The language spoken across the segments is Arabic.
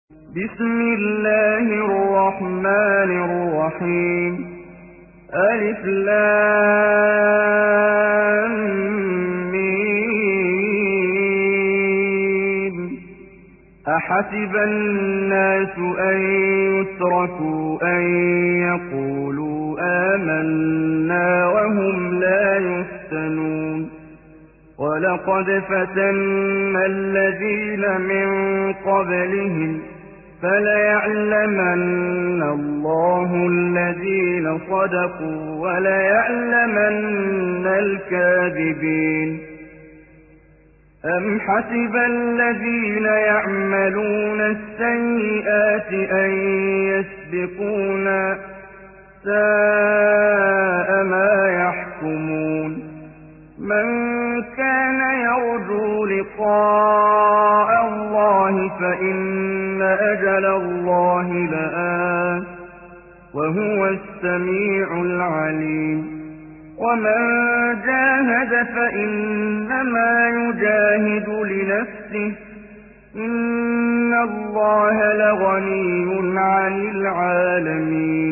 بسم الله الرحمن الرحيم. ألف لام ميم. أحسب الناس أن يتركوا أن يقولوا آمنا وهم لا يفتنون. ولقد فتنا الذين من قبلهم فليعلمن الله الذين صدقوا وليعلمن الكاذبين. أم حسب الذين يعملون السيئات أن يسبقونا ساء ما يحكمون. من كان يرجو لقاء الله فإن أجل الله لآت وهو السميع العليم. ومن جاهد فإنما يجاهد لنفسه إن الله لغني عن العالمين.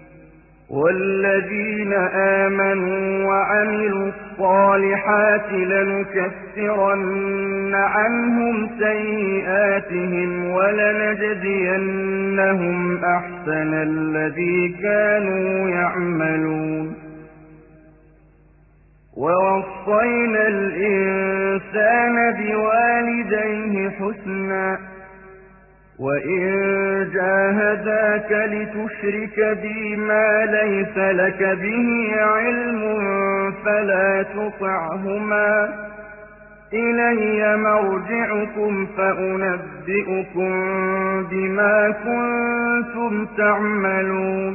والذين آمنوا وعملوا الصالحات لنكفرن عنهم سيئاتهم ولنجزينهم أحسن الذي كانوا يعملون. ووصينا الإنسان بوالديه حسنا وإن جاهداك لتشرك بي ما ليس لك به علم فلا تطعهما إلي مرجعكم فأنبئكم بما كنتم تعملون.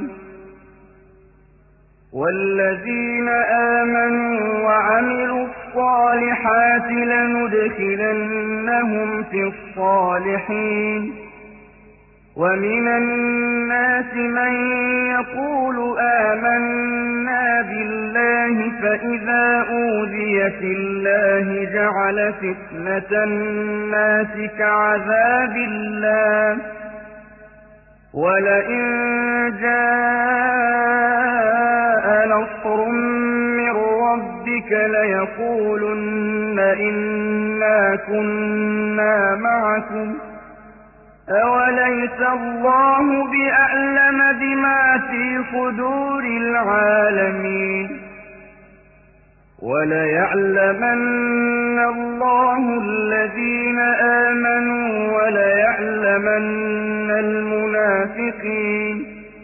والذين آمنوا وعملوا الصالحات لندخلنهم في الصالحين. ومن الناس من يقول آمنا بالله فإذا أوذي في الله جعل فتنة الناس كعذاب الله ولئن جاء نصر من ربك ليقولن إنا كنا معكم أوليس الله بأعلم بما في صدور العالمين. وليعلمن الله الذين آمنوا وليعلمن المنافقين.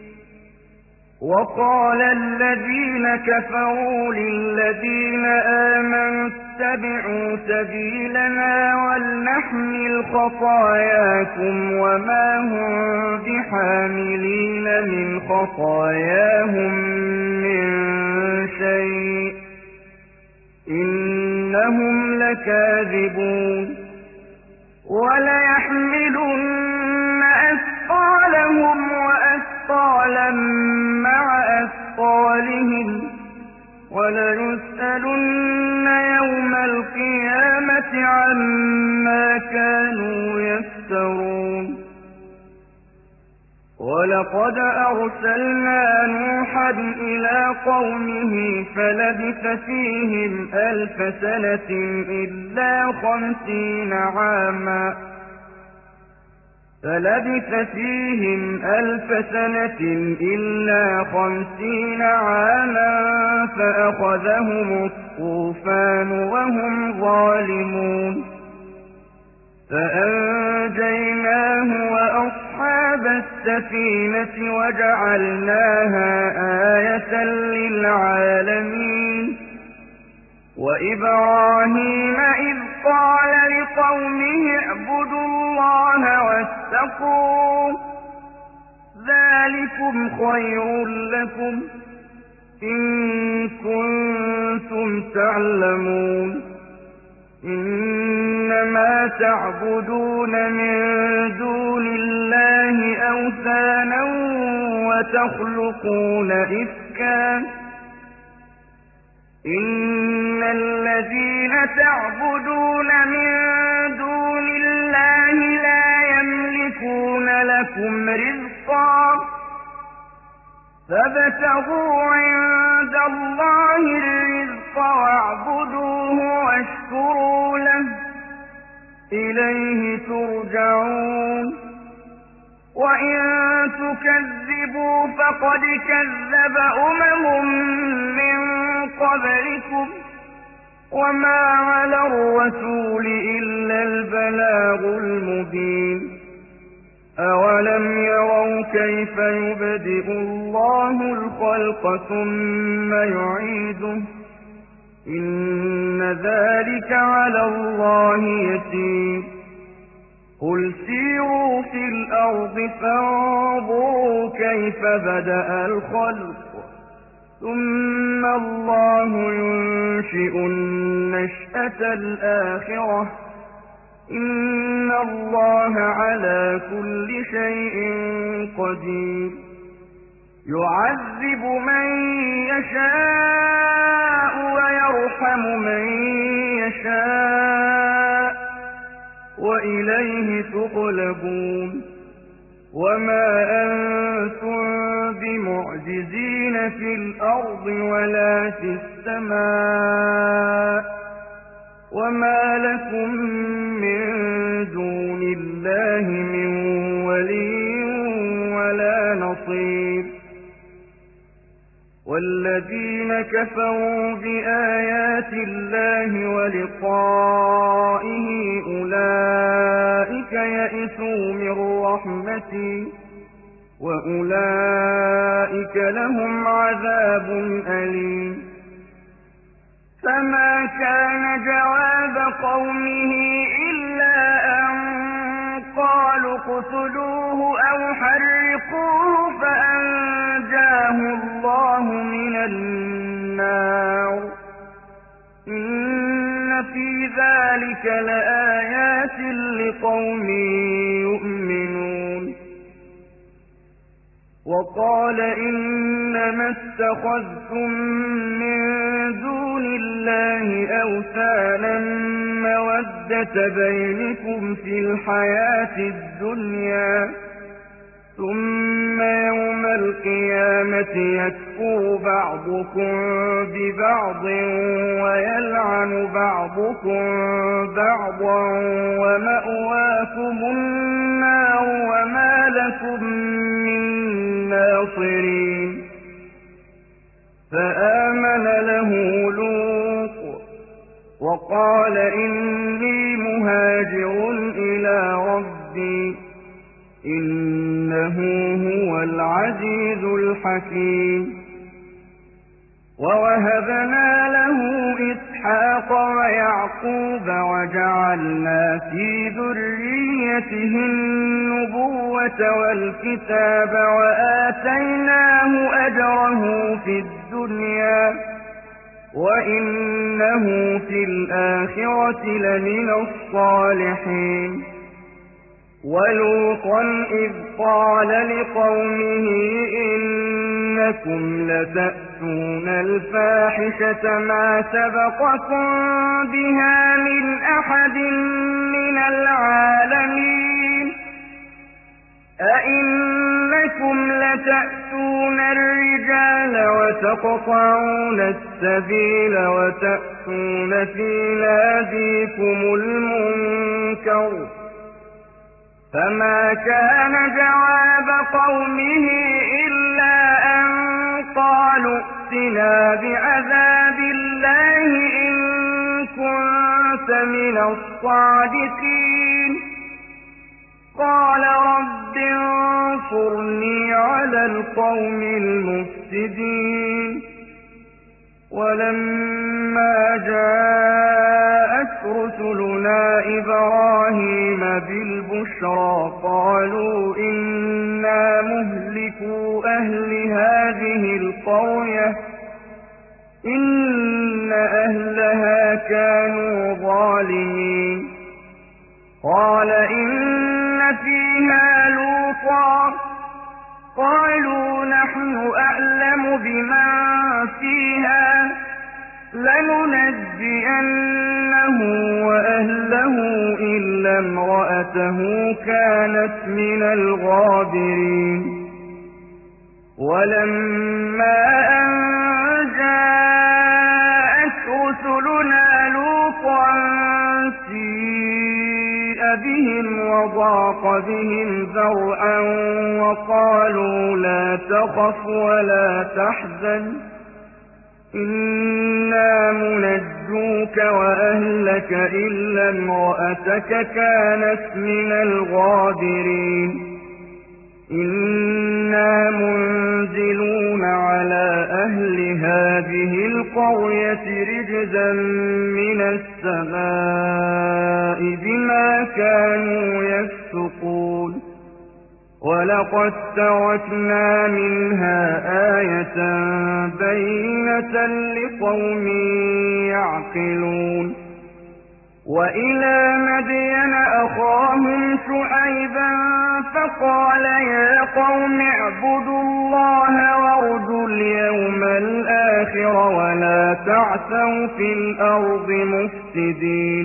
وقال الذين كفروا للذين آمنوا اتبعوا سبيلنا ولنحمل خطاياكم وما هم بحاملين من خطاياهم من شيء إنهم لكاذبون. وليحملن أثقالهم وأثقالا مع أثقالهم وليسألن يوم القيامة عما كانوا يفترون. ولقد أرسلنا نوحا إلى قومه فلبث فيهم 1000 سنة إلا 50 عاما فأخذهم الطوفان وهم ظالمون. فأنجيناه وأصحاب السفينة وجعلناها آية للعالمين. وإبراهيم إذ قال لقومه اعبدوا الله واتقوه ذلكم خير لكم إن كنتم تعلمون. إنما تعبدون من دون الله أوثانا وتخلقون إفكا إن الذين تعبدون من دون الله لا يملكون يجعلون لكم رزقا فابتغوا عند الله الرزق واعبدوه واشكروا له إليه ترجعون وإن تكذبوا فقد كذب من قبلكم وما على الرسول إلا البلاغ المبين أولم يروا كيف يبدئ الله الخلق ثم يعيده إن ذلك على الله يسير قل سيروا في الأرض فانظروا كيف بدأ الخلق ثم الله ينشئ النشأة الآخرة إن الله على كل شيء قدير يعذب من يشاء ويرحم من يشاء وإليه تقلبون وما أنتم بمعجزين في الأرض ولا في السماء وما لكم من دون الله من ولي ولا نصير والذين كفروا بآيات الله ولقائه أولئك يئسوا من رحمتي وأولئك لهم عذاب أليم فما كان جواب قومه إلا أن قالوا اقتلوه أو حرقوه فأنجاه الله من النار إن في ذلك لآيات لقوم يؤمنون وقال إنما اتخذتم من دون الله أوثانا مودة بينكم في الحياة الدنيا ثم يوم القيامة يكفر بعضكم ببعض ويلعن بعضكم بعضا ومأواكم النار وما لكم من ناصرين فآمن له لوط وقال إني مهاجر إلى ربي إنه هو العزيز الحكيم ووهبنا له إسحاق ويعقوب وجعلنا في ذريته النبوة والكتاب وآتيناه أجره في الدنيا وإنه في الآخرة لمن الصالحين ولوطا إذ قال لقومه إنكم لتأتون الفاحشة ما سبقكم بها من أحد من العالمين أئنكم لتأتون الرجال وتقطعون السبيل وتأتون في ناديكم المنكر فما كان جواب قومه إلا أن قالوا ائتنا بعذاب الله إن كنت من الصادقين قال رب انصرني على القوم المفسدين ولما جاءت رسلنا إبراهيم بالبشرى قالوا إنا مهلكو أهل هذه القرية إن أهلها كانوا ظالمين قال إن فيها لوطا قالوا نحن أعلم بمن فيها لننجينه وأهله إلا امرأته كانت من الغابرين ولما أن جاءت رسلنا لوطا سيء بهم وضاق بهم ذرعا وقالوا لا تخف ولا تحزن إنا منجوك وأهلك إلا امرأتك كانت من الغابرين إنا منزلون على أهل هذه القرية رجزا من السماء بما كانوا يفسقون ولقد تركنا منها آية بينة لقوم يعقلون وإلى مدين أخاهم شعيبا فقال يا قوم اعبدوا الله وارجوا اليوم الآخر ولا تعثوا في الأرض مفسدين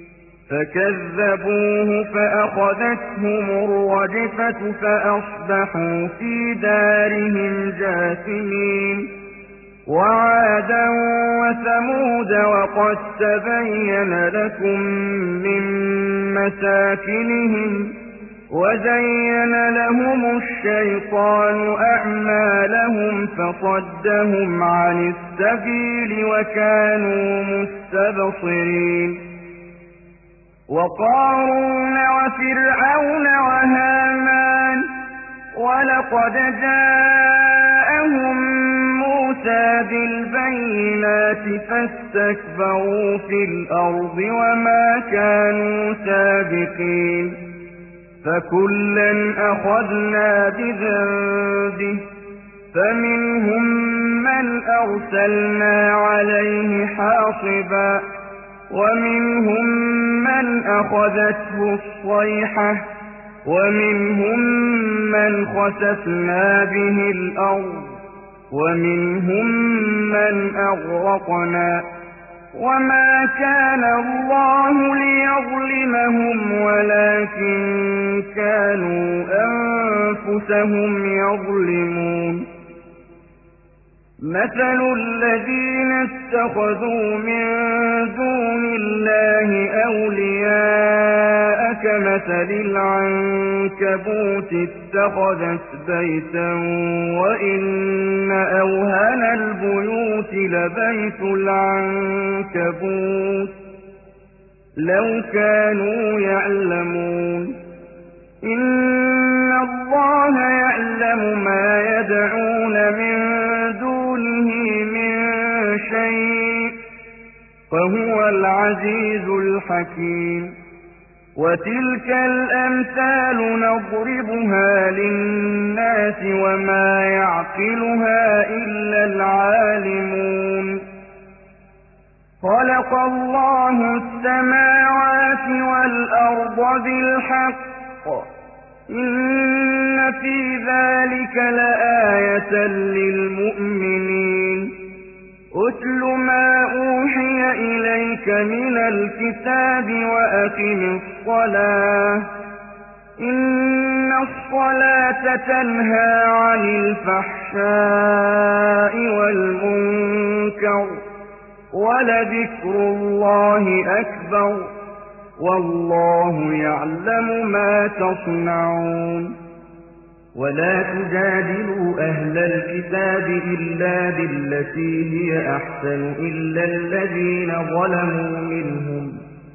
فكذبوه فأخذتهم الرجفة فأصبحوا في دارهم جاثمين وعادا وثمود وقد تبين لكم من مساكنهم وزين لهم الشيطان أعمالهم فصدهم عن السبيل وكانوا مستبصرين وقارون وفرعون وهامان ولقد جاءهم موسى بالبينات فاستكبروا في الأرض وما كانوا سابقين فكلا أخذنا بذنبه فمنهم من أرسلنا عليه حاصبا ومنهم من أخذته الصيحة ومنهم من خسفنا به الأرض ومنهم من أغرقنا وما كان الله ليظلمهم ولكن كانوا أنفسهم يظلمون مثل الذين اتخذوا من دون الله أولياء كمثل العنكبوت اتخذت بيتا وإن أوهن البيوت لبيت العنكبوت لو كانوا يعلمون إن الله يعلم ما يدعون من دونه من شيء فهو العزيز الحكيم وتلك الأمثال نضربها للناس وما يعقلها إلا العالمون خلق الله السماوات والأرض بالحق إن في ذلك لآية للمؤمنين أتل ما أوحي إليك من الكتاب وأقم الصلاة إن الصلاة تنهى عن الفحشاء والمنكر ولذكر الله أكبر والله يعلم ما تصنعون ولا تجادلوا أهل الكتاب إلا بالتي هي أحسن إلا الذين ظلموا منهم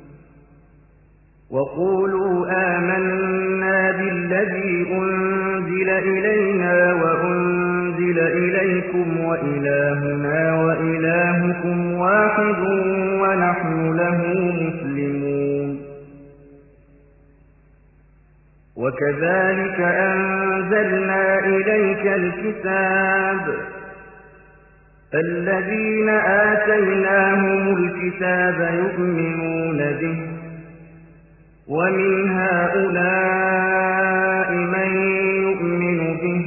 وقولوا آمنا بالذي أنزل إلينا وأنزل إليكم وإلهنا وإلهكم واحد ونحن له مسلمون وكذلك أنزلنا إليك الكتاب الذين آتيناهم الكتاب يؤمنون به ومن هؤلاء من يؤمن به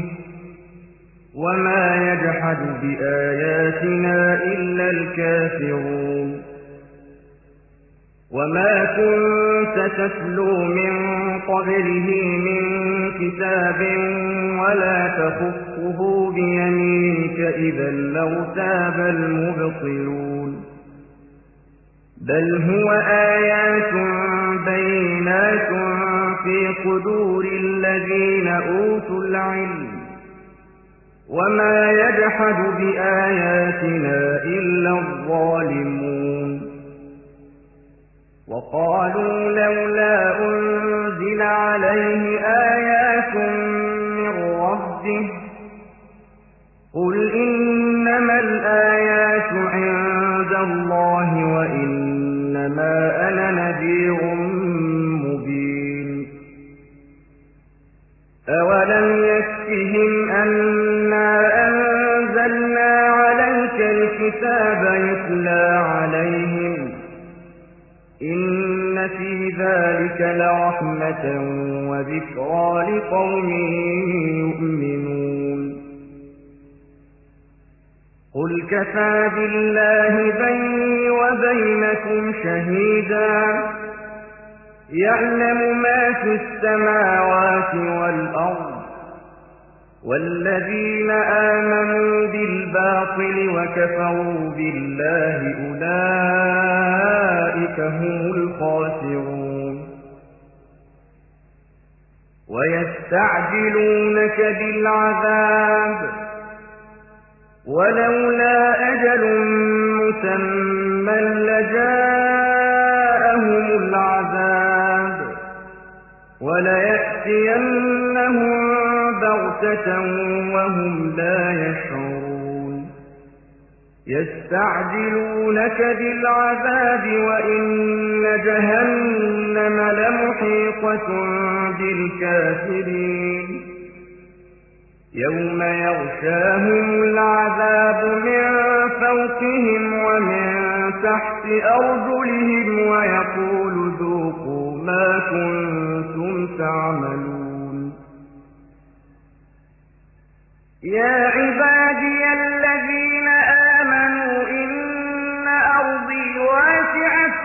وما يجحد بآياتنا إلا الكافرون وما كنت تتلو من قبله من كتاب ولا تخطه بيمينك إذا لارتاب المبطلون بل هو آيات بينات في صدور الذين أوتوا العلم وما يجحد بآياتنا إلا الظالمون وقالوا لولا أنزل عليه آيات من ربه قل إنما الآيات عند الله وإنما أنا نذير مبين أولم يكفهم أنا أنزلنا عليك الكتاب يتلى عليهم إن في ذلك لرحمة وذكرى لقوم يؤمنون قل كفى بالله بيني وبينكم شهيدا يعلم ما في السماوات والأرض والذين آمنوا بالباطل وكفروا بالله أولئك هم الخاسرون ويستعجلونك بالعذاب ولولا أجل مسمى لجاءهم العذاب وليأتينهم بغتة وهم لا يشعرون يستعجلونك بالعذاب وإن جهنم لمحيطة بالكافرين يوم يغشاهم العذاب من فوقهم ومن تحت أرجلهم ويقول ذوقوا ما كنتم تعملون يا عبادي الذين آمنوا إن أرضي واسعة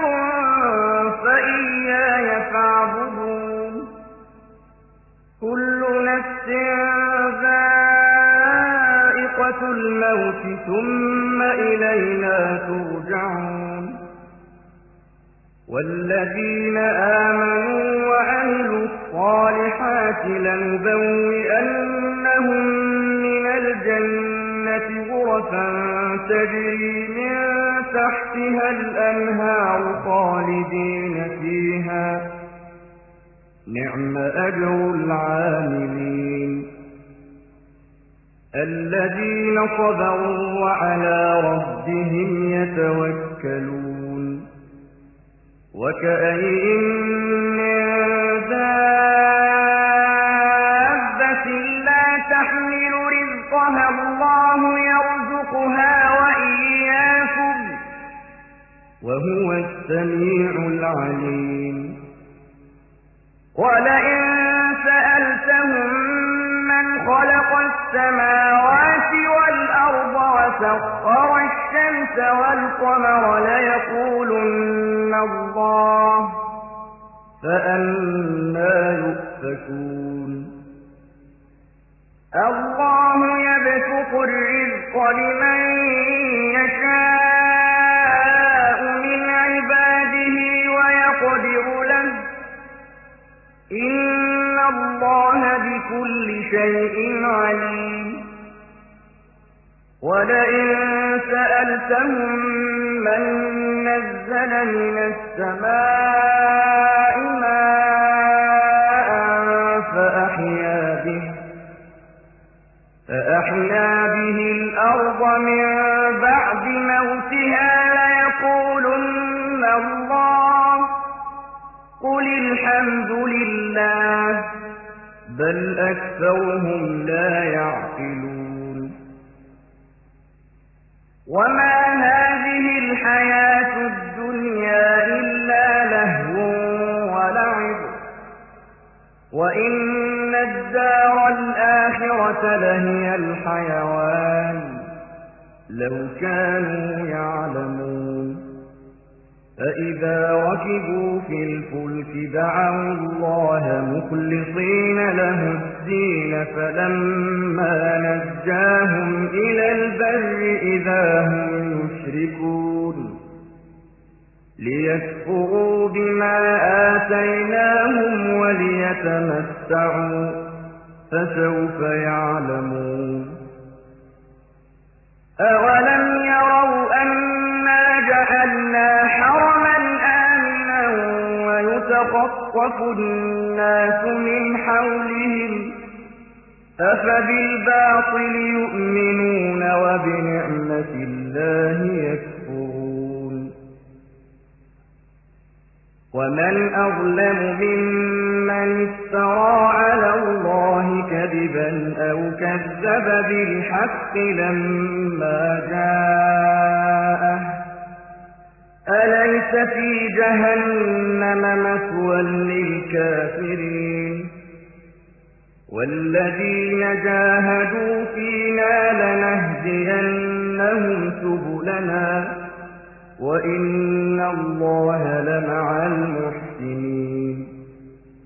فإياي فاعبدون كل نفس ذائقة الموت ثم إلينا ترجعون والذين آمنوا وعملوا الصالحات لنبوئنهم من الجنة غرفا تجري من تحتها الأنهار خالدين فيها نعم أجر العاملين الذين صبروا وعلى ربهم يتوكلون وكأين من دابة لا تحمل رزقها الله يرزقها وإياكم وهو السميع العليم ولئن سألتهم من خلق السماوات والأرض وسخر الشمس والقمر ليقولن الله فأنى يؤفكون الله يبسط الرزق لمن يشاء من عباده ويقدر له إن الله بكل شيء عليم ولئن سألتهم من نزل من السماء ماء فأحيا به الأرض من بعد موتها ليقولن الله قل الحمد لله بل أكثرهم لا يعقلون وما هذه الحياة الدنيا إلا لهو ولعب وإن الدار الآخرة لهي الحيوان لو كانوا يعلمون فإذا ركبوا في الفلك دعوا الله مخلصين له الدين فلما نجاهم إلى البر إذا هم يشركون ليكفروا بما آتيناهم وليتمتعوا فسوف يعلمون أولم يروا أنا جعلنا حرما آمنا ويتخطف الناس من حولهم أفبالباطل يؤمنون وبنعمة الله يكفرون ومن أظلم ممن افترى على الله كذبا أو كذب بالحق لما جاءه أليس في جهنم مثوى للكافرين والذين جاهدوا فينا لنهدينهم سبلنا وإن الله لمع المحسنين